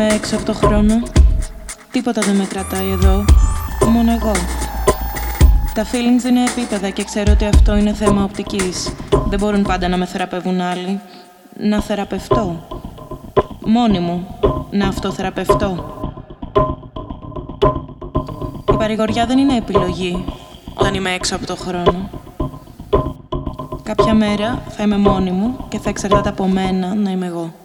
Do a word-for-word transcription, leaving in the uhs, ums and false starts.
είμαι έξω από το χρόνο. Τίποτα δεν με κρατάει εδώ, μόνο εγώ. Τα feelings είναι επίπεδα και ξέρω ότι αυτό είναι θέμα οπτικής. Δεν μπορούν πάντα να με θεραπεύουν άλλοι. Να θεραπευτώ. Μόνη μου. Να αυτοθεραπευτώ. Η παρηγοριά δεν είναι επιλογή όταν είμαι έξω από το χρόνο. Κάποια μέρα θα είμαι μόνη μου και θα εξαρτάται από μένα να είμαι εγώ.